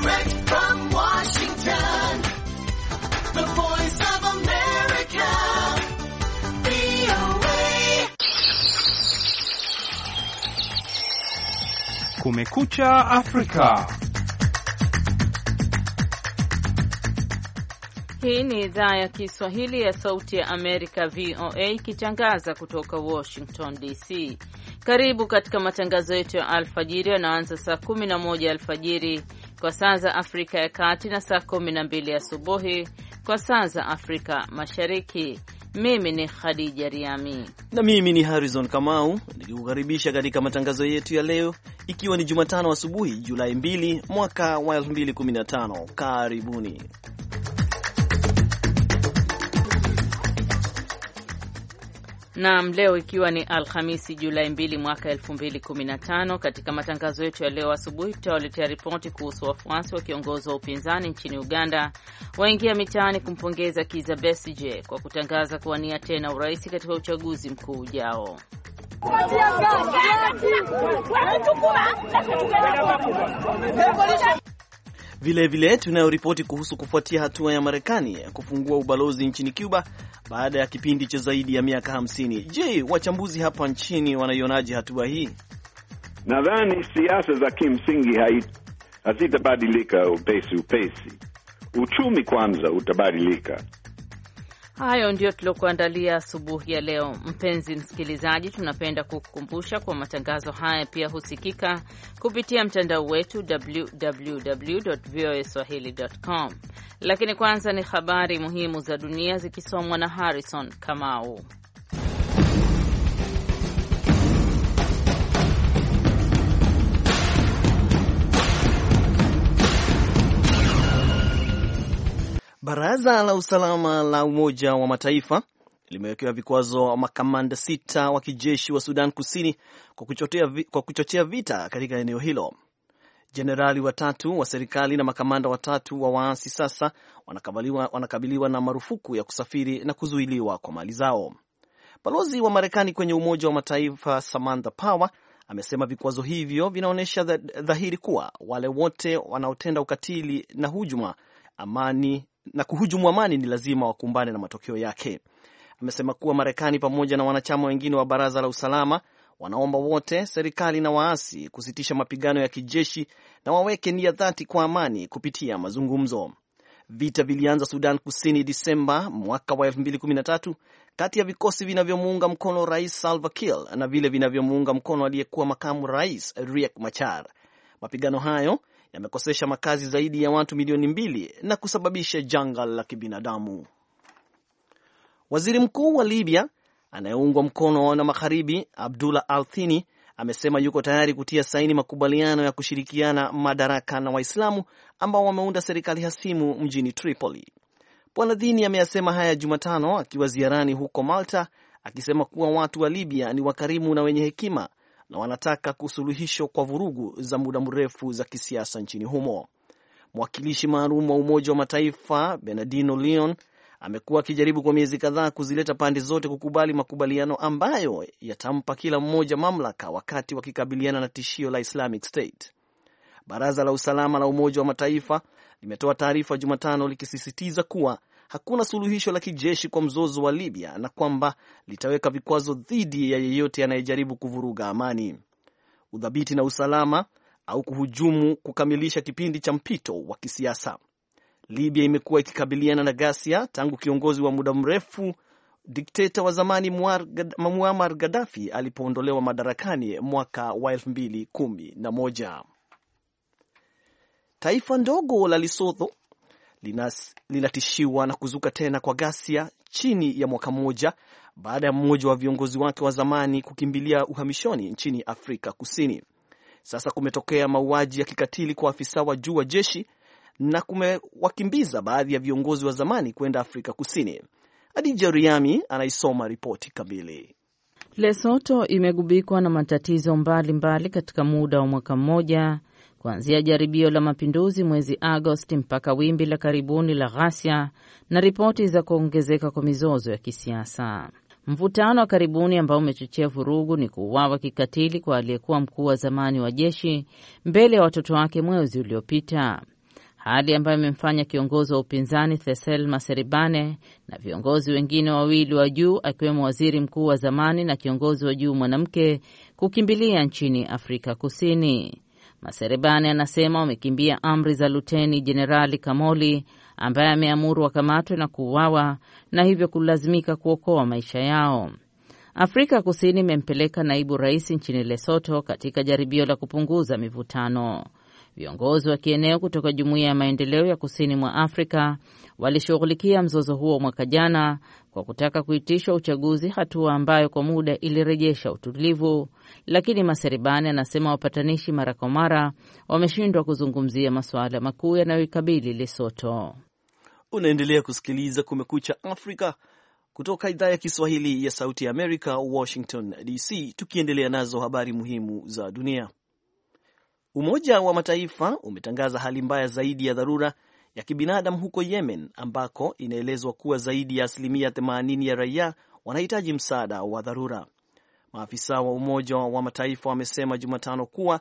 Direct from Washington, the voice of America, VOA. Kumekucha Afrika. Hii ni idhaa ya Kiswahili ya Sauti ya Amerika, VOA, ikitangaza kutoka Washington DC. Karibu katika matangazo yetu ya alfajiri yanaanza saa 11 alfajiri kwa saa za Afrika ya Kati na saa 12 asubuhi kwa saa za Afrika Mashariki. Mimi ni Khadija Riami na mimi ni Harrison Kamau nikikukaribisha katika matangazo yetu ya leo, ikiwa ni Jumatano asubuhi Julai 2 mwaka wa 2015. Karibuni. Naam, leo ikiwa ni Alhamisi Julai 2 mwaka 2015, katika matangazo yetu ya leo asubuhi tutawaletea ripoti kuhusu wafuasi wa kiongozi wa upinzani nchini Uganda waingia mitaani kumpongeza Kizza Besigye kwa kutangaza kuwania tena urais katika uchaguzi mkuu ujao. Vile tunayo ripoti kuhusu kufuatia hatua ya Marekani ya kufungua ubalozi nchini Cuba baada ya kipindi cha zaidi ya miaka 50. Je, wachambuzi hapa nchini wanaionaje hatua hii? Nadhani siasa za kimsingi hazitabadilika upesi. Uchumi kwanza utabadilika. Hayo ndio tuliokuandalia asubuhi ya leo. Mpenzi msikilizaji, tunapenda kukukumbusha kwa matangazo haya pia husikika kupitia mtandao wetu www.voaswahili.com. Lakini kwanza ni habari muhimu za dunia zikisomwa na Harrison Kamau. Baraza la usalama la Umoja wa Mataifa limewekewa vikwazo makamanda 6 wa kijeshi wa Sudan Kusini kwa kuchochea vita katika eneo hilo. Jenerali 3 wa serikali na makamanda 3 wa waasi sasa wanakabiliwa na marufuku ya kusafiri na kuzuiliwa kwa mali zao. Balozi wa Marekani kwenye Umoja wa Mataifa Samantha Power amesema vikwazo hivyo vinaonyesha dhahiri kuwa wale wote wanaotenda ukatili na kuhujumu amani ni lazima wakumbane na matokeo yake. Amesema kuwa Marekani pamoja na wanachama wengine wa Baraza la Usalama wanaomba wote, serikali na waasi, kusitisha mapigano ya kijeshi na waweke nia dhati kwa amani kupitia mazungumzo. Vita vilianza Sudan Kusini Disemba mwaka wa 2013 kati ya vikosi vinavyomuunga mkono Rais Salva Kiir na vile vinavyomuunga mkono aliyekuwa makamu rais Riek Machar. Mapigano hayo yamekosesha makazi zaidi ya watu milioni 2 na kusababisha janga la kibinadamu. Waziri Mkuu wa Libya anayeungwa mkono na Magharibi, Abdullah Al-Thani, amesema yuko tayari kutia saini makubaliano ya kushirikiana madaraka na Waislamu ambao wameunda serikali hasimu mjini Tripoli. Bwana Thani ameyasema haya Jumatano akiwa ziarani huko Malta, akisema kuwa watu wa Libya ni wakarimu na wenye hekima na wanataka kusuluhisho kwa vurugu za muda mrefu za kisiasa nchini humo. Mwakilishi maalum wa Umoja wa Mataifa Bernardino Leon amekuwa akijaribu kwa miezi kadhaa kuzileta pande zote kukubali makubaliano ambayo yatampa kila mmoja mamlaka wakati wakikabiliana na tishio la Islamic State. Baraza la Usalama la Umoja wa Mataifa limetoa taarifa Jumatano likisisitiza kuwa hakuna suluhisho la kijeshi kwa mzozo wa Libya na kwamba litaweka vikwazo dhidi ya yeyote anayejaribu kuvuruga amani, udhabiti na usalama au kuhujumu kukamilisha kipindi cha mpito wa kisiasa. Libya imekuwa ikikabiliana na ghasia tangu kiongozi wa muda mrefu dikteta wa zamani Muammar Gaddafi alipoondolewa madarakani mwaka wa 2011. Taifa ndogo la Lesotho linatishiwa na kuzuka tena kwa ghasia chini ya mwaka mmoja baada ya mmoja wa viongozi wake wa zamani kukimbilia uhamishoni nchini Afrika Kusini. Sasa kumetokea mauaji ya kikatili kwa afisa wa juu wa jeshi na kumewakimbiza baadhi ya viongozi wa zamani kwenda Afrika Kusini. Khadija Riami anaisoma ripoti kamili. Lesotho imegubikwa na matatizo mbalimbali katika muda wa mwaka mmoja, kuanzia jaribio la mapinduzi mwezi Agosti mpaka wimbi la karibuni la ghasia na ripoti za kuongezeka kwa mizozo ya kisiasa. Mvutano wa karibuni ambao umechochea vurugu ni kuuawa kikatili kwa aliyekuwa mkuu wa zamani wa jeshi mbele ya watoto wake mwezi uliopita. hali ambayo imemfanya kiongozi wa upinzani Thesel Maseribane na viongozi wengine wawili wa juu akiwemo waziri mkuu wa zamani na kiongozi wa juu mwanamke kukimbilia nchini Afrika Kusini. Maseribane anasema wamekimbia amri za Luteni Jenerali Kamoli ambaye ameamuru wakamatwe na kuuawa na hivyo kulazimika kuokoa maisha yao. Afrika Kusini imempeleka naibu rais nchini Lesotho katika jaribio la kupunguza mivutano. Viongozi wa kieneo kutoka Jumuiya ya Maendeleo ya Kusini mwa Afrika walishughulikia mzozo huo mwaka jana kwa kutaka kuitishwa uchaguzi, hatua ambayo kwa muda ilirejesha utulivu, lakini Maseribane anasema wapatanishi mara kwa mara wameshindwa kuzungumzia masuala makuu yanayoikabili Lesotho. Unaendelea kusikiliza Kumekucha Afrika kutoka idhaa ya Kiswahili ya Sauti ya Amerika, Washington DC, tukiendelea nazo habari muhimu za dunia. Umoja wa Mataifa umetangaza hali mbaya zaidi ya dharura ya kibinadamu huko Yemen, ambako inaelezwa kuwa zaidi ya 80% ya raia wanahitaji msaada wa dharura. Maafisa wa Umoja wa Mataifa wamesema Jumatano kuwa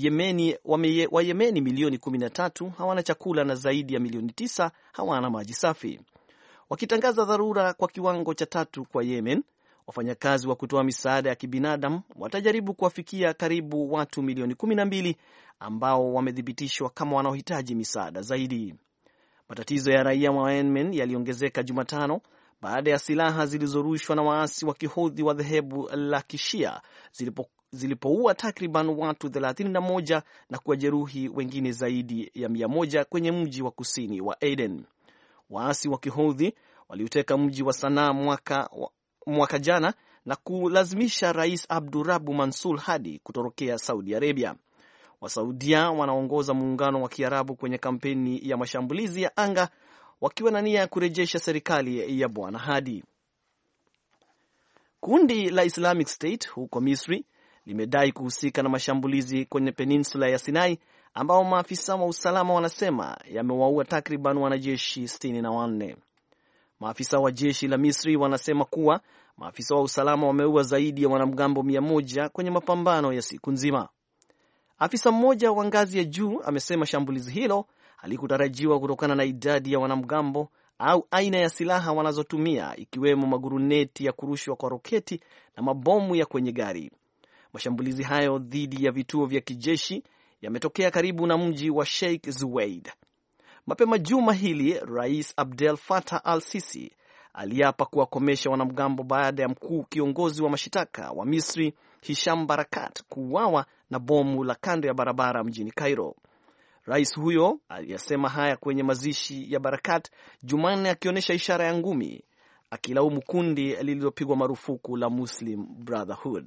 Wayemeni milioni 13 hawana chakula na zaidi ya milioni 9 hawana maji safi. Wakitangaza dharura kwa kiwango cha 3 kwa Yemen, wafanyakazi wa kutoa misaada ya kibinadamu watajaribu kuwafikia karibu watu milioni 12 ambao wamethibitishwa kama wanaohitaji misaada zaidi. Matatizo ya raia wa Yemen yaliongezeka Jumatano baada ya silaha zilizorushwa na waasi wa Kihouthi wa dhehebu la Kishia zilipoua takriban watu 31 na kuwajeruhi wengine zaidi ya 100 kwenye mji wa kusini wa Aden. Waasi wa Kihouthi waliuteka mji wa Sanaa mwaka jana na kulazimisha Rais Abdurabu Mansur Hadi kutorokea Saudi Arabia. Wasaudia wanaongoza muungano wa Kiarabu kwenye kampeni ya mashambulizi ya anga wakiwa na nia ya kurejesha serikali ya Bwana Hadi. Kundi la Islamic State huko Misri limedai kuhusika na mashambulizi kwenye peninsula ya Sinai ambao maafisa wa usalama wanasema yamewaua takriban wanajeshi 64. Maafisa wa jeshi la Misri wanasema kuwa maafisa wa usalama wameua zaidi ya wanamgambo 100 kwenye mapambano ya siku nzima. Afisa mmoja wa ngazi ya juu amesema shambulizi hilo halikutarajiwa kutokana na idadi ya wanamgambo au aina ya silaha wanazotumia, ikiwemo maguruneti ya kurushwa kwa roketi na mabomu ya kwenye gari. Mashambulizi hayo dhidi ya vituo vya kijeshi yametokea karibu na mji wa Sheikh Zuweid. Mapema juma hili, Rais Abdel Fattah al-Sisi aliapa kuwakomesha wanamgambo baada ya mkuu kiongozi wa mashitaka wa Misri Hisham Barakat kuuawa na bomu la kando ya barabara mjini Cairo. Rais huyo aliyasema haya kwenye mazishi ya Barakat Jumanne, akionyesha ishara ya ngumi, akilaumu kundi lililopigwa marufuku la Muslim Brotherhood.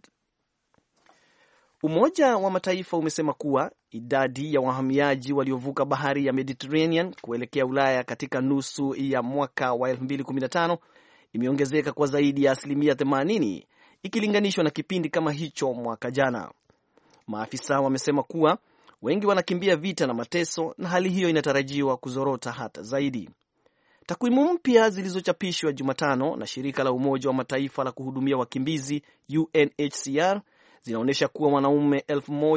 Umoja wa Mataifa umesema kuwa idadi ya wahamiaji waliovuka bahari ya Mediterranean kuelekea Ulaya katika nusu ya mwaka wa 2015 imeongezeka kwa zaidi ya 80% ikilinganishwa na kipindi kama hicho mwaka jana. Maafisa wamesema kuwa wengi wanakimbia vita na mateso, na hali hiyo inatarajiwa kuzorota hata zaidi. Takwimu mpya zilizochapishwa Jumatano na shirika la Umoja wa Mataifa la kuhudumia wakimbizi UNHCR zinaonyesha kuwa wanaume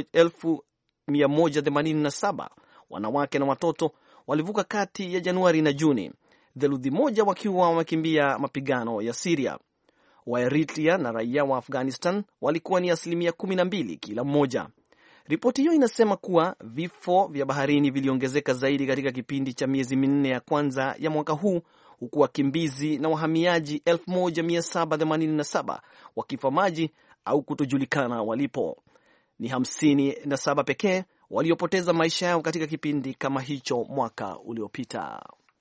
1187, wanawake na watoto walivuka kati ya Januari na Juni, theluthi moja wakiwa wamekimbia mapigano ya Syria. Waeritrea na raia wa Afghanistan walikuwa ni 12% kila mmoja. Ripoti hiyo inasema kuwa vifo vya baharini viliongezeka zaidi katika kipindi cha miezi minne ya kwanza ya mwaka huu, huku wakimbizi na wahamiaji 1787 wakifa maji au kutojulikana walipo. Ni 57 pekee waliopoteza maisha yao katika kipindi kama hicho mwaka uliopita.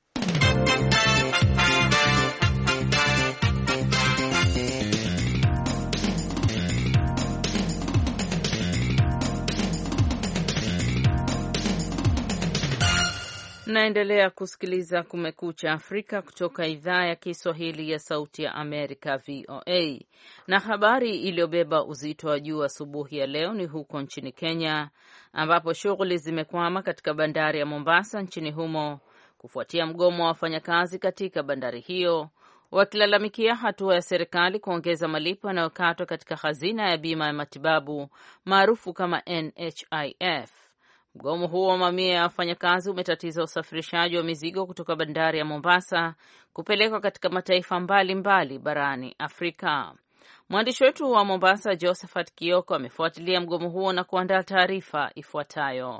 Naendelea kusikiliza Kumekucha Afrika kutoka idhaa ya Kiswahili ya Sauti ya Amerika, VOA. Na habari iliyobeba uzito wa juu asubuhi ya leo ni huko nchini Kenya, ambapo shughuli zimekwama katika bandari ya Mombasa nchini humo kufuatia mgomo wa wafanyakazi katika bandari hiyo, wakilalamikia hatua ya serikali kuongeza malipo yanayokatwa katika hazina ya bima ya matibabu maarufu kama NHIF. Mgomo huo wa mamia ya wafanyakazi umetatiza usafirishaji wa mizigo kutoka bandari ya Mombasa kupelekwa katika mataifa mbalimbali barani Afrika. Mwandishi wetu wa Mombasa Josephat Kioko amefuatilia mgomo huo na kuandaa taarifa ifuatayo.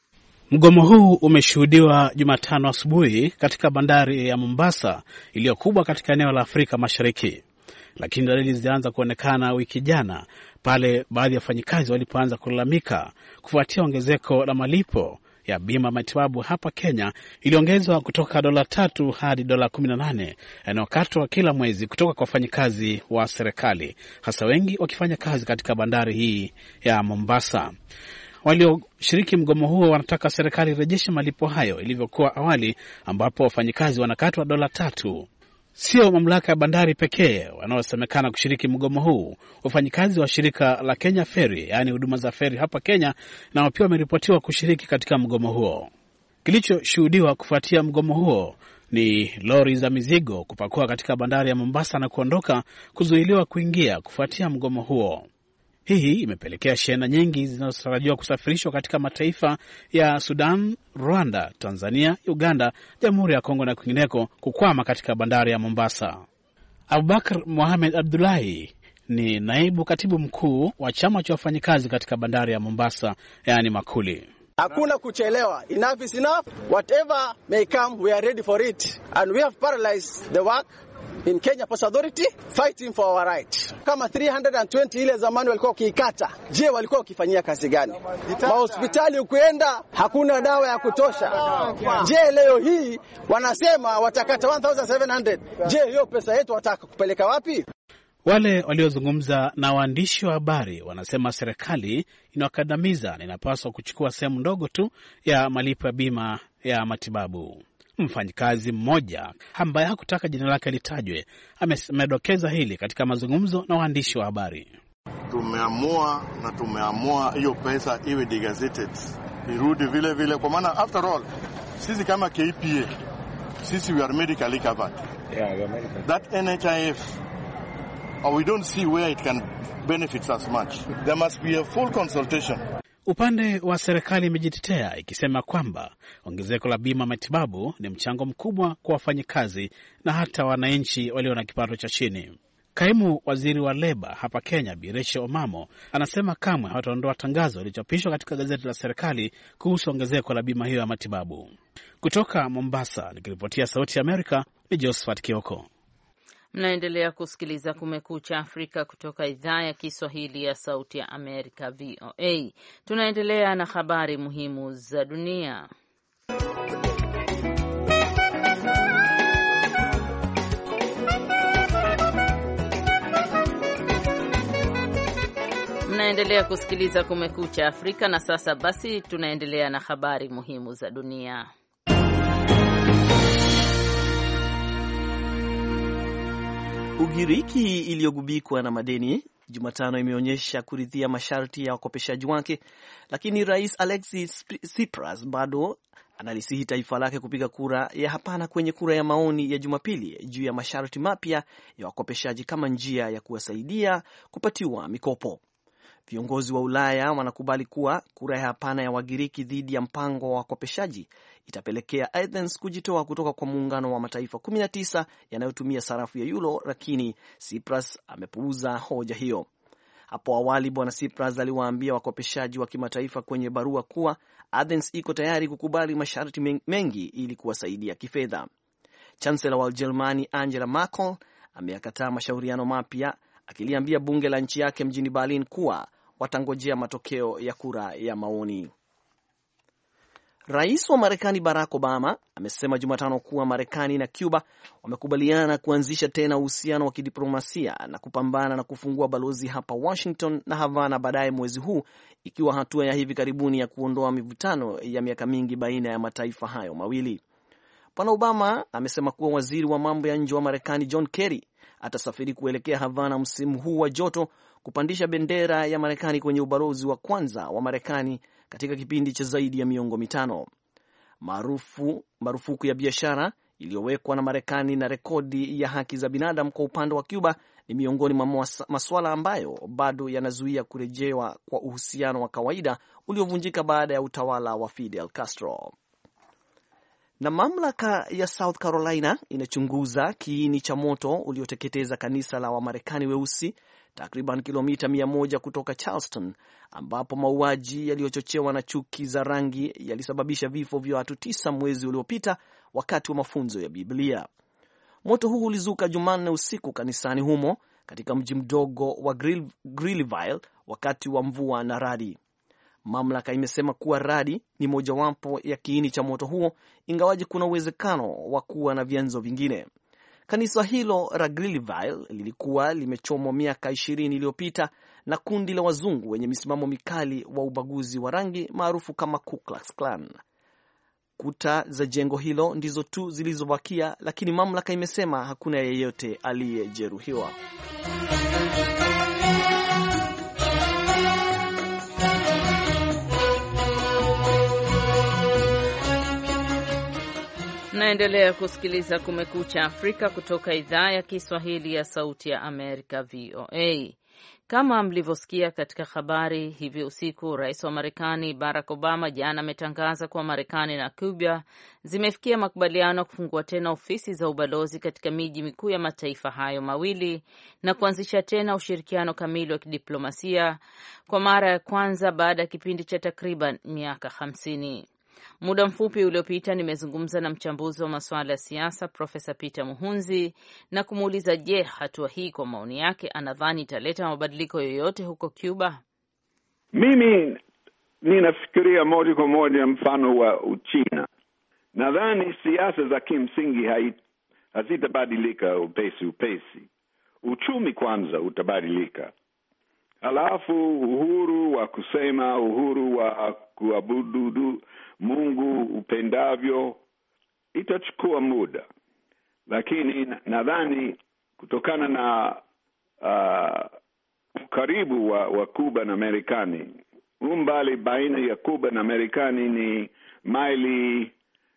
Mgomo huu umeshuhudiwa Jumatano asubuhi katika bandari ya Mombasa iliyo kubwa katika eneo la Afrika Mashariki. Lakini dalili zilianza kuonekana wiki jana pale baadhi ya wafanyikazi walipoanza kulalamika kufuatia ongezeko la malipo ya bima matibabu hapa Kenya iliongezwa kutoka $3 hadi $18 yanayokatwa kila mwezi kutoka kwa wafanyikazi wa serikali, hasa wengi wakifanya kazi katika bandari hii ya Mombasa. Walioshiriki mgomo huo wanataka serikali irejeshe malipo hayo ilivyokuwa awali, ambapo wafanyikazi wanakatwa $3. Sio mamlaka ya bandari pekee wanaosemekana kushiriki mgomo huu. Wafanyikazi wa shirika la Kenya Ferry, yaani huduma za feri hapa Kenya, nao pia wameripotiwa kushiriki katika mgomo huo. Kilichoshuhudiwa kufuatia mgomo huo ni lori za mizigo kupakua katika bandari ya Mombasa na kuondoka kuzuiliwa kuingia kufuatia mgomo huo. Hii imepelekea shehena nyingi zinazotarajiwa kusafirishwa katika mataifa ya Sudan, Rwanda, Tanzania, Uganda, Jamhuri ya Kongo na kwingineko kukwama katika bandari ya Mombasa. Abubakar Mohamed Abdullahi ni naibu katibu mkuu wa chama cha wafanyikazi katika bandari ya Mombasa, yaani Makuli. Hakuna kuchelewa. Enough is enough. Whatever may come, we are ready for it. And we have paralyzed the work in Kenya Ports Authority fighting for our right. Kama 320 ile zamani walikuwa wakiikata, je, walikuwa wakifanyia kazi gani? Mahospitali ukienda hakuna dawa ya kutosha. Je, leo hii wanasema watakata 1700. Je, hiyo pesa yetu wataka kupeleka wapi? Wale waliozungumza na waandishi wa habari wanasema serikali inawakandamiza na inapaswa kuchukua sehemu ndogo tu ya malipo ya bima ya matibabu. Mfanyikazi mmoja ambaye hakutaka jina lake litajwe amedokeza hili katika mazungumzo na waandishi wa habari. Tumeamua hiyo pesa iwe degazetted, irudi vile vile, kwa maana after all sisi kama KPA, sisi we are medically covered. That NHIF, we don't see where it can benefit us much. There must be a full consultation. Upande wa serikali imejitetea ikisema kwamba ongezeko la bima matibabu ni mchango mkubwa kwa wafanyikazi na hata wananchi walio na kipato cha chini. Kaimu waziri wa leba hapa Kenya, Bireshe Omamo, anasema kamwe hawataondoa tangazo lililochapishwa katika gazeti la serikali kuhusu ongezeko la bima hiyo ya matibabu. Kutoka Mombasa, nikiripotia Sauti ya Amerika, ni Josephat Kioko. Mnaendelea kusikiliza Kumekucha Afrika kutoka idhaa ya Kiswahili ya Sauti ya Amerika, VOA. Tunaendelea na habari muhimu za dunia. Mnaendelea kusikiliza Kumekucha Afrika na sasa basi tunaendelea na habari muhimu za dunia. Ugiriki iliyogubikwa na madeni Jumatano imeonyesha kuridhia masharti ya wakopeshaji wake, lakini Rais Alexis Tsipras bado analisihi taifa lake kupiga kura ya hapana kwenye kura ya maoni ya Jumapili juu ya masharti mapya ya wakopeshaji kama njia ya kuwasaidia kupatiwa mikopo. Viongozi wa Ulaya wanakubali kuwa kura ya hapana ya Wagiriki dhidi ya mpango wa wakopeshaji itapelekea Athens kujitoa kutoka kwa muungano wa mataifa 19 yanayotumia sarafu ya euro, lakini Tsipras amepuuza hoja hiyo. Hapo awali Bwana Tsipras aliwaambia wakopeshaji wa kimataifa kwenye barua kuwa Athens iko tayari kukubali masharti mengi ili kuwasaidia kifedha. Chancellor wa Ujerumani Angela Merkel ameyakataa mashauriano mapya, akiliambia bunge la nchi yake mjini Berlin kuwa watangojea matokeo ya kura ya maoni. Rais wa Marekani Barack Obama amesema Jumatano kuwa Marekani na Cuba wamekubaliana kuanzisha tena uhusiano wa kidiplomasia na kupambana na kufungua balozi hapa Washington na Havana baadaye mwezi huu, ikiwa hatua ya hivi karibuni ya kuondoa mivutano ya miaka mingi baina ya mataifa hayo mawili. Bwana Obama amesema kuwa waziri wa mambo ya nje wa Marekani John Kerry atasafiri kuelekea Havana msimu huu wa joto kupandisha bendera ya Marekani kwenye ubalozi wa kwanza wa Marekani katika kipindi cha zaidi ya miongo mitano. Marufuku ya biashara iliyowekwa na Marekani na rekodi ya haki za binadamu kwa upande wa Cuba ni miongoni mwa masuala ambayo bado yanazuia kurejewa kwa uhusiano wa kawaida uliovunjika baada ya utawala wa Fidel Castro. Na mamlaka ya South Carolina inachunguza kiini cha moto ulioteketeza kanisa la Wamarekani weusi takriban kilomita 100 kutoka Charleston, ambapo mauaji yaliyochochewa na chuki za rangi yalisababisha vifo vya watu 9 mwezi uliopita wakati wa mafunzo ya Biblia. Moto huu ulizuka Jumanne usiku kanisani humo katika mji mdogo wa Greeleyville wakati wa mvua na radi. Mamlaka imesema kuwa radi ni mojawapo ya kiini cha moto huo, ingawaje kuna uwezekano wa kuwa na vyanzo vingine. Kanisa hilo la Greeleyville lilikuwa limechomwa miaka 20 iliyopita na kundi la wazungu wenye misimamo mikali wa ubaguzi wa rangi maarufu kama Ku Klux Klan. Kuta za jengo hilo ndizo tu zilizobakia, lakini mamlaka imesema hakuna yeyote aliyejeruhiwa. Naendelea kusikiliza Kumekucha Afrika kutoka idhaa ya Kiswahili ya Sauti ya Amerika, VOA. Kama mlivyosikia katika habari hivi usiku, rais wa Marekani Barack Obama jana ametangaza kuwa Marekani na Cuba zimefikia makubaliano ya kufungua tena ofisi za ubalozi katika miji mikuu ya mataifa hayo mawili na kuanzisha tena ushirikiano kamili wa kidiplomasia kwa mara ya kwanza baada ya kipindi cha takriban miaka 50. Muda mfupi uliopita nimezungumza na mchambuzi wa masuala ya siasa Profesa Peter Muhunzi na kumuuliza, je, hatua hii kwa maoni yake anadhani italeta mabadiliko yoyote huko Cuba? Mimi ninafikiria moja kwa moja mfano wa Uchina. Nadhani siasa za kimsingi hazitabadilika upesi. Uchumi kwanza utabadilika. Halafu uhuru wa kusema, uhuru wa kuabudu Mungu upendavyo itachukua muda. Lakini nadhani kutokana na ukaribu wa Cuba na Marekani, umbali baina ya Cuba na Marekani ni maili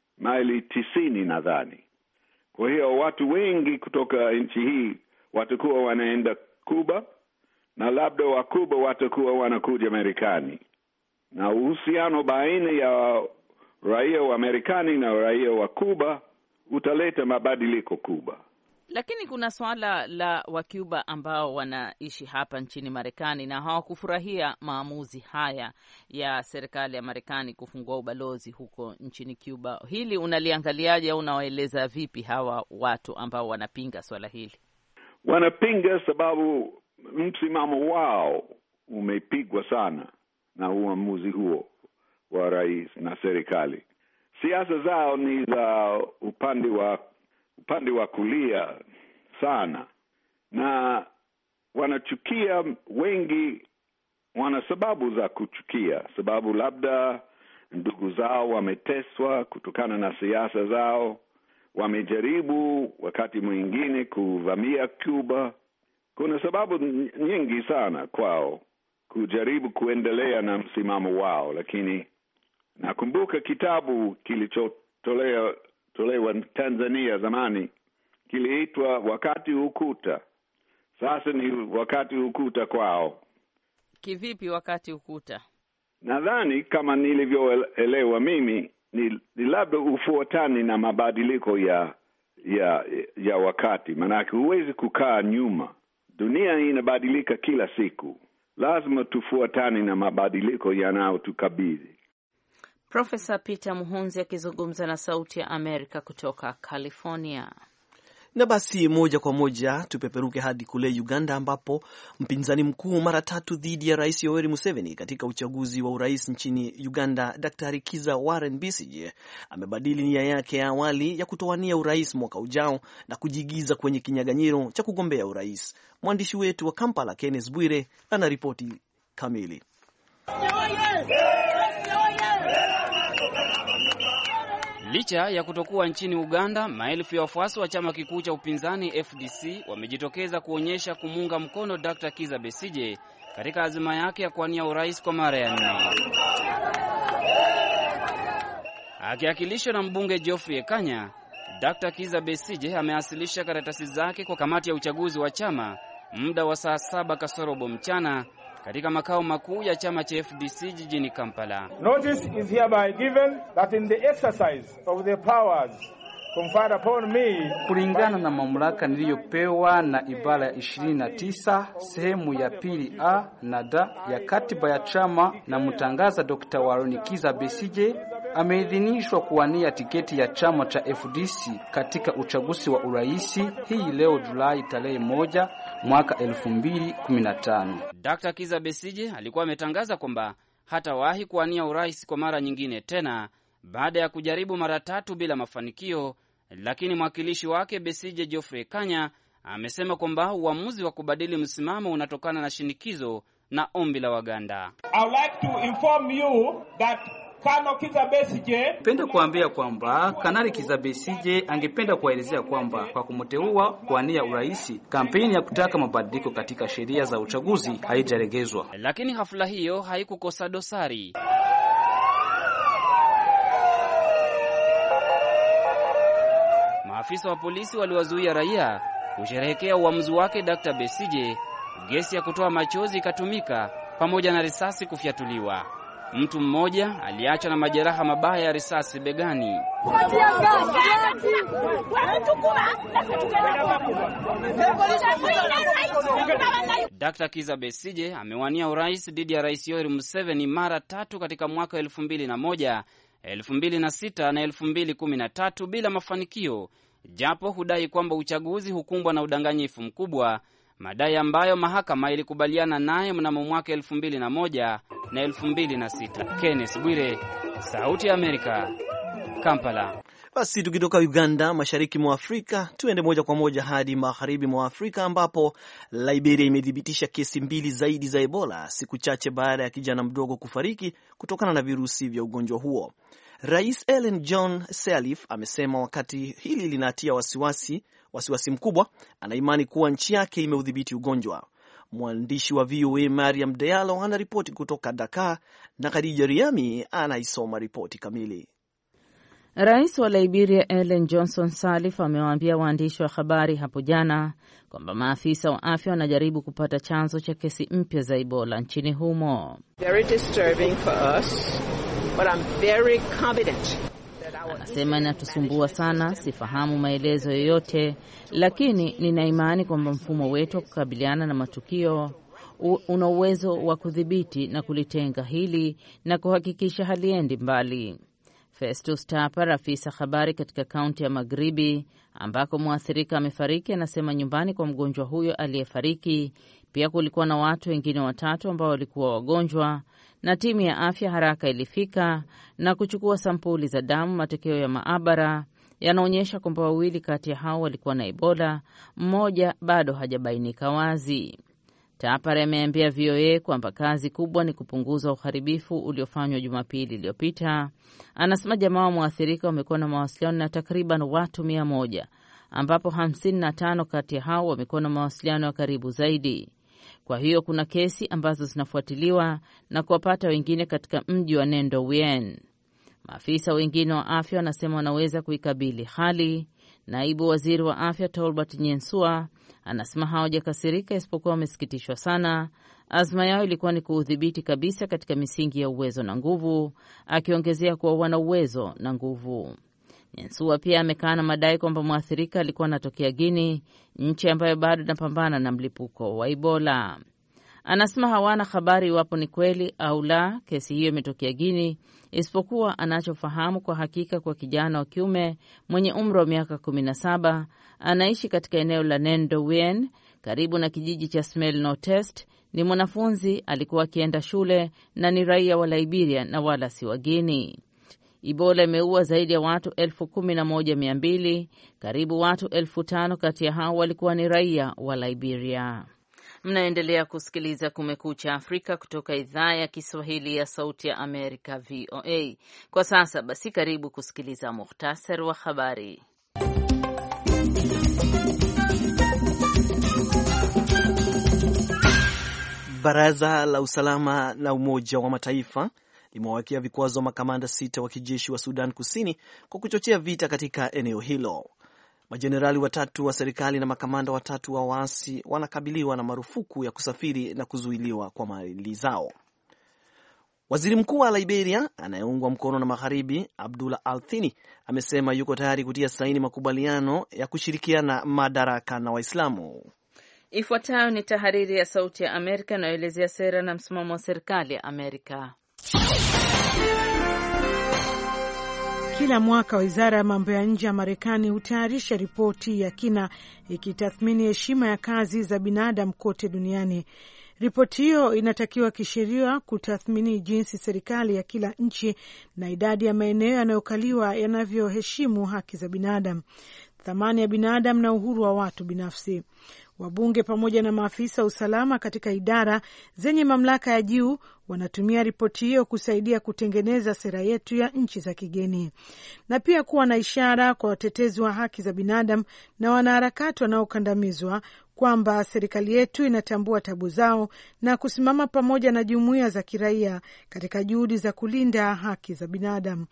90 nadhani. Kwa hiyo watu wengi kutoka nchi hii watakuwa wanaenda Cuba, na labda wa Cuba watakuwa wanakuja Marekani, na uhusiano baina ya raia wa Marekani na raia wa Cuba utaleta mabadiliko Cuba. Lakini kuna swala la wa Cuba ambao wanaishi hapa nchini Marekani na hawakufurahia maamuzi haya ya serikali ya Marekani kufungua ubalozi huko nchini Cuba. Hili unaliangaliaje au unawaeleza vipi hawa watu ambao wanapinga swala hili? Wanapinga sababu msimamo wao umepigwa sana na uamuzi huo wa rais na serikali. Siasa zao ni za upande wa kulia sana, na wanachukia, wengi wana sababu za kuchukia, sababu labda ndugu zao wameteswa kutokana na siasa zao, wamejaribu wakati mwingine kuvamia Cuba. Kuna sababu nyingi sana kwao kujaribu kuendelea na msimamo wao, lakini nakumbuka kitabu kilichotolewa Tanzania zamani kiliitwa Wakati Ukuta. Sasa ni wakati ukuta kwao. Kivipi wakati ukuta? Nadhani kama nilivyoelewa mimi ni labda ufuatani na mabadiliko ya wakati. Maana huwezi kukaa nyuma. Dunia inabadilika kila siku. Lazima tufuatane na mabadiliko yanayotukabili. Profesa Peter Muhunzi akizungumza na Sauti ya Amerika kutoka California. Na basi moja kwa moja tupeperuke hadi kule Uganda, ambapo mpinzani mkuu mara 3 dhidi ya Rais Yoweri Museveni katika uchaguzi wa urais nchini Uganda, Daktari Kizza Warren Besigye amebadili nia yake ya awali ya kutowania urais mwaka ujao na kujigiza kwenye kinyaganyiro cha kugombea urais. Mwandishi wetu wa Kampala Kenneth Bwire ana ripoti kamili. Licha ya kutokuwa nchini Uganda, maelfu ya wafuasi wa chama kikuu cha upinzani FDC wamejitokeza kuonyesha kumunga mkono Dr. Kizza Besigye katika azima yake ya kuwania urais kwa mara ya 4. Akiakilishwa na mbunge Geoffrey Ekanya, Dr. Kizza Besigye amewasilisha karatasi zake kwa kamati ya uchaguzi wa chama muda wa saa 7 kasorobo mchana katika makao makuu ya chama cha FDC jijini Kampala. Notice is hereby given that in the exercise of the powers conferred upon me, kulingana na mamlaka niliyopewa na ibara ya 29 sehemu ya pili A na D ya katiba ya chama, na mtangaza Dr. Warren Kizza Besigye ameidhinishwa kuwania tiketi ya chama cha FDC katika uchaguzi wa uraisi hii leo Julai tarehe 1 mwaka 2015. Dr. Kizza Besigye alikuwa ametangaza kwamba hatawahi kuwania urais kwa mara nyingine tena baada ya kujaribu mara 3 bila mafanikio, lakini mwakilishi wake Besigye Geoffrey Kanya amesema kwamba uamuzi wa kubadili msimamo unatokana na shinikizo na ombi la Waganda. I would like to inform you that Penda kuambia kwamba Kanali Kizza Besigye angependa kuelezea kwamba kwa kumteua kuania uraisi, kampeni ya kutaka mabadiliko katika sheria za uchaguzi haijaregezwa. Lakini hafla hiyo haikukosa dosari. Maafisa wa polisi waliwazuia raia kusherehekea uamuzi wake Dr. Besigye. Gesi ya kutoa machozi ikatumika pamoja na risasi kufyatuliwa. Mtu mmoja aliachwa na majeraha mabaya ya risasi begani. Dr. Kizza Besigye amewania urais dhidi ya Rais Yoweri Museveni mara 3 katika mwaka 2001, 2006 na 2013 bila mafanikio, japo hudai kwamba uchaguzi hukumbwa na udanganyifu mkubwa, madai ambayo mahakama ilikubaliana naye mnamo mwaka 2001 na 2006. Kenneth Bwire, Sauti ya Amerika, Kampala. Basi tukitoka Uganda mashariki mwa Afrika tuende moja kwa moja hadi magharibi mwa Afrika ambapo Liberia imedhibitisha kesi 2 zaidi za Ebola siku chache baada ya kijana mdogo kufariki kutokana na virusi vya ugonjwa huo. Rais Ellen John Sirleaf amesema wakati hili linatia wasiwasi mkubwa, anaimani kuwa nchi yake imeudhibiti ugonjwa. Mwandishi wa VOA Mariam Diallo anaripoti kutoka Dakar na Khadija Riami anaisoma ripoti kamili. Rais wa Liberia Ellen Johnson Sirleaf amewaambia waandishi wa habari hapo jana kwamba maafisa wa afya wanajaribu kupata chanzo cha kesi mpya za Ebola nchini humo. Very disturbing for us, but I'm very confident. Anasema inatusumbua sana, sifahamu maelezo yoyote, lakini nina imani kwamba mfumo wetu wa kukabiliana na matukio una uwezo wa kudhibiti na kulitenga hili na kuhakikisha haliendi mbali. Festus Tapper, afisa habari katika kaunti ya Magharibi ambako mwathirika amefariki, anasema nyumbani kwa mgonjwa huyo aliyefariki pia kulikuwa na watu wengine 3 ambao walikuwa wagonjwa, na timu ya afya haraka ilifika na kuchukua sampuli za damu. Matokeo ya maabara yanaonyesha kwamba 2 kati ya hao walikuwa na Ebola, mmoja bado hajabainika wazi. Tapper ameambia VOA kwamba kazi kubwa ni kupunguza uharibifu uliofanywa Jumapili iliyopita. Anasema jamaa wa mwathirika wamekuwa na mawasiliano na takriban watu 100, ambapo 55 kati ya hao wamekuwa na mawasiliano ya karibu zaidi. Kwa hiyo kuna kesi ambazo zinafuatiliwa na kuwapata wengine katika mji wa Nendo Wien. Maafisa wengine wa afya wanasema wanaweza kuikabili hali. Naibu waziri wa afya Tolbert Nyensua anasema hawajakasirika isipokuwa wamesikitishwa sana. Azma yao ilikuwa ni kuudhibiti kabisa katika misingi ya uwezo na nguvu, akiongezea kuwa wana uwezo na nguvu. Nyensua pia amekana madai kwamba mwathirika alikuwa anatokea Guinea, nchi ambayo bado inapambana na mlipuko wa Ebola. Anasema hawana habari iwapo ni kweli au la kesi hiyo imetokea Guinea, isipokuwa anachofahamu kwa hakika kwa kijana wa kiume mwenye umri wa miaka 17 anaishi katika eneo la Nendo Wien karibu na kijiji cha Smel Notest. Ni mwanafunzi, alikuwa akienda shule na ni raia wa Liberia na wala si wa Guinea. Ebola imeua zaidi ya watu 11,200, karibu watu 5,000 kati ya hao walikuwa ni raia wa Liberia. Mnaendelea kusikiliza Kumekucha Afrika kutoka idhaa ya Kiswahili ya Sauti ya Amerika, VOA. Kwa sasa basi, karibu kusikiliza muhtasari wa habari. Baraza la Usalama la Umoja wa Mataifa limewawekea vikwazo makamanda 6 wa kijeshi wa Sudan Kusini kwa kuchochea vita katika eneo hilo. Majenerali 3 wa serikali na makamanda 3 wa waasi wanakabiliwa na marufuku ya kusafiri na kuzuiliwa kwa mali zao. Waziri Mkuu wa Liberia anayeungwa mkono na Magharibi, Abdullah Al-Thini, amesema yuko tayari kutia saini makubaliano ya kushirikiana madaraka na Waislamu. Ifuatayo ni tahariri ya Sauti ya Amerika inayoelezea sera na msimamo wa serikali ya Amerika. Kila mwaka Wizara ya Mambo ya Nje ya Marekani hutayarisha ripoti ya kina ikitathmini heshima ya kazi za binadamu kote duniani. Ripoti hiyo inatakiwa kisheria kutathmini jinsi serikali ya kila nchi na idadi ya maeneo yanayokaliwa yanavyoheshimu haki za binadamu, thamani ya binadamu na uhuru wa watu binafsi. Wabunge pamoja na maafisa wa usalama katika idara zenye mamlaka ya juu wanatumia ripoti hiyo kusaidia kutengeneza sera yetu ya nchi za kigeni, na pia kuwa na ishara kwa watetezi wa haki za binadamu na wanaharakati wanaokandamizwa kwamba serikali yetu inatambua tabu zao na kusimama pamoja na jumuiya za kiraia katika juhudi za kulinda haki za binadamu.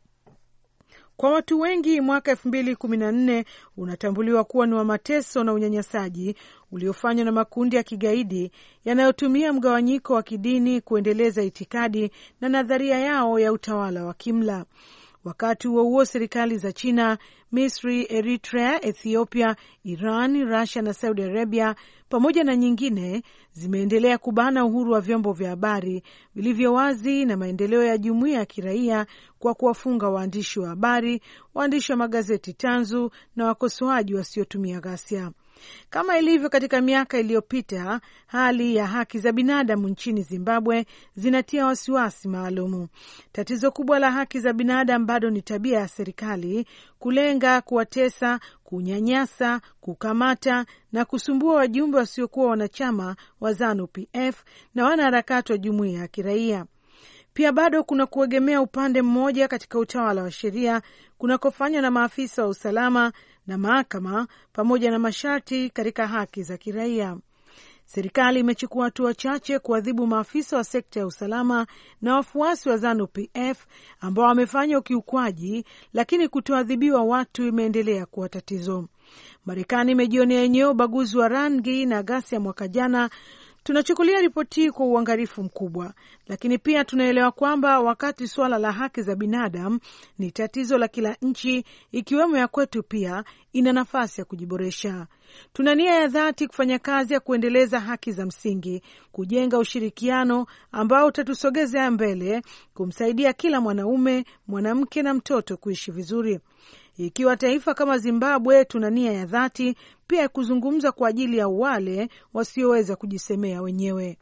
Kwa watu wengi, mwaka 2014 unatambuliwa kuwa ni wa mateso na unyanyasaji uliofanywa na makundi ya kigaidi yanayotumia mgawanyiko wa kidini kuendeleza itikadi na nadharia yao ya utawala wa kimla. Wakati huo huo, serikali za China, Misri, Eritrea, Ethiopia, Iran, Russia na Saudi Arabia pamoja na nyingine zimeendelea kubana uhuru wa vyombo vya habari vilivyo wazi na maendeleo ya jumuiya ya kiraia kwa kuwafunga waandishi wa habari, waandishi wa magazeti tanzu na wakosoaji wasiotumia ghasia. Kama ilivyo katika miaka iliyopita, hali ya haki za binadamu nchini Zimbabwe zinatia wasiwasi maalumu. Tatizo kubwa la haki za binadamu bado ni tabia ya serikali kulenga, kuwatesa, kunyanyasa, kukamata na kusumbua wajumbe wasiokuwa wanachama wa ZANU-PF na wanaharakati wa jumuiya ya kiraia. Pia bado kuna kuegemea upande mmoja katika utawala wa sheria kunakofanywa na maafisa wa usalama na mahakama pamoja na masharti katika haki za kiraia. Serikali imechukua hatua chache kuadhibu maafisa wa sekta ya usalama na wafuasi wa ZANU-PF ambao wamefanya ukiukwaji, lakini kutoadhibiwa watu imeendelea kuwa tatizo. Marekani imejionea yenyewe ubaguzi wa rangi na ghasia mwaka jana. Tunachukulia ripoti kwa uangalifu mkubwa, lakini pia tunaelewa kwamba wakati suala la haki za binadamu ni tatizo la kila nchi, ikiwemo ya kwetu, pia ina nafasi ya kujiboresha. Tuna nia ya dhati kufanya kazi ya kuendeleza haki za msingi, kujenga ushirikiano ambao utatusogeza mbele, kumsaidia kila mwanaume, mwanamke na mtoto kuishi vizuri. Ikiwa taifa kama Zimbabwe tuna nia ya dhati pia kuzungumza kwa ajili ya wale wasioweza kujisemea wenyewe.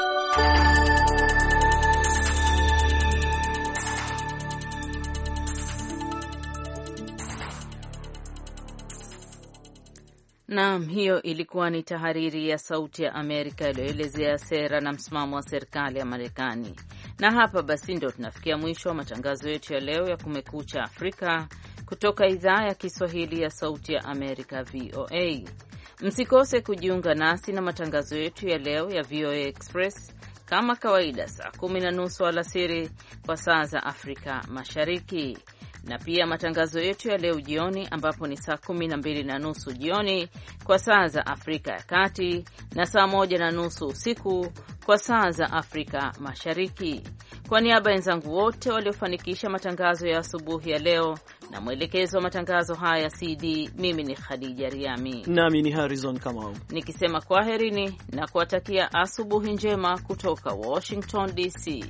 Naam, hiyo ilikuwa ni tahariri ya Sauti ya Amerika iliyoelezea sera na msimamo wa serikali ya Marekani. Na hapa basi ndio tunafikia mwisho wa matangazo yetu ya leo ya Kumekucha Afrika kutoka idhaa ya Kiswahili ya Sauti ya Amerika, VOA. Msikose kujiunga nasi na matangazo yetu ya leo ya VOA Express kama kawaida saa 10:30 alasiri kwa saa za Afrika Mashariki, na pia matangazo yetu ya leo jioni ambapo ni saa 12:30 jioni kwa saa za Afrika ya Kati na saa 1:30 usiku kwa saa za Afrika Mashariki. Kwa niaba ya wenzangu wote waliofanikisha matangazo ya asubuhi ya leo na mwelekezo wa matangazo haya CD, mimi ni Khadija Riami nami ni Harrison Kamau nikisema kwaherini na kuwatakia asubuhi njema kutoka Washington DC.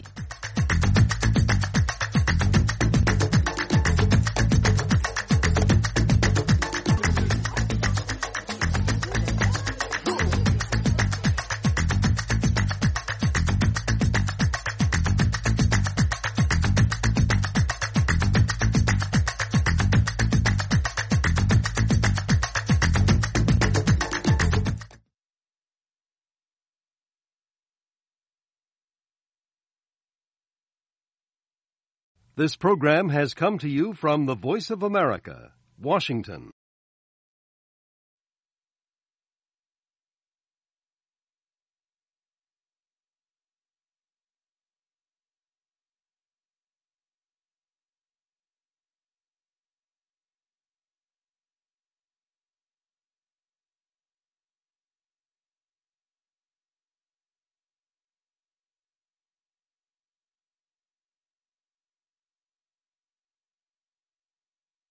This program has come to you from the Voice of America, Washington.